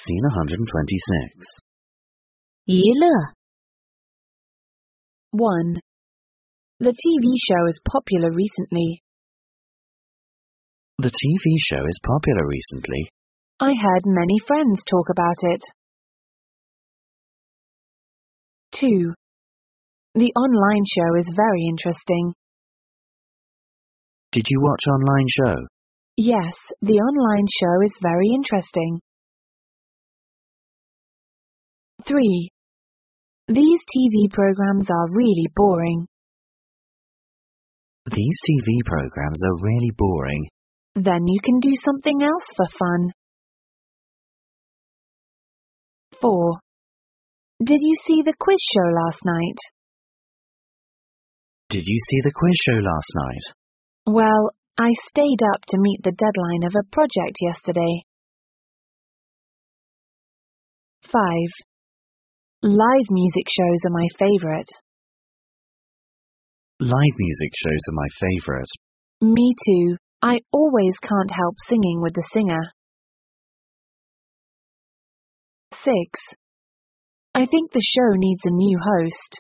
Scene 126. 娱乐 1. The TV show is popular recently. The TV show is popular recently. I heard many friends talk about it. 2. The online show is very interesting. Did you watch online show? Yes, the online show is very interesting. 3. These TV programs are really boring. These TV programs are really boring. Then you can do something else for fun. 4. Did you see the quiz show last night? Did you see the quiz show last night? Well, I stayed up to meet the deadline of a project yesterday. 5. Live music shows are my favorite. Live music shows are my favorite. Me too. I always can't help singing with the singer. 6. I think the show needs a new host.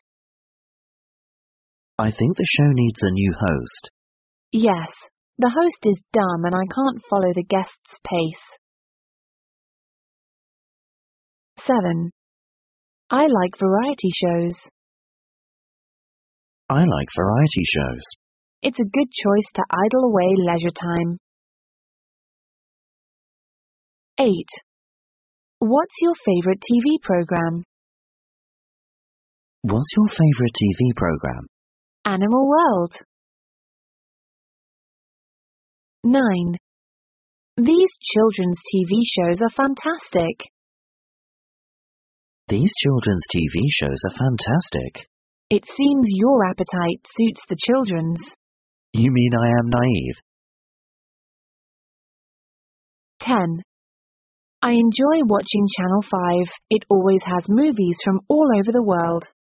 I think the show needs a new host. Yes, the host is dumb and I can't follow the guest's pace. 7. I like variety shows. I like variety shows. It's a good choice to idle away leisure time. 8. What's your favorite TV program? What's your favorite TV program? Animal World. 9. These children's TV shows are fantastic. These children's TV shows are fantastic. It seems your appetite suits the children's. You mean I am naive? 10. I enjoy watching Channel 5. It always has movies from all over the world.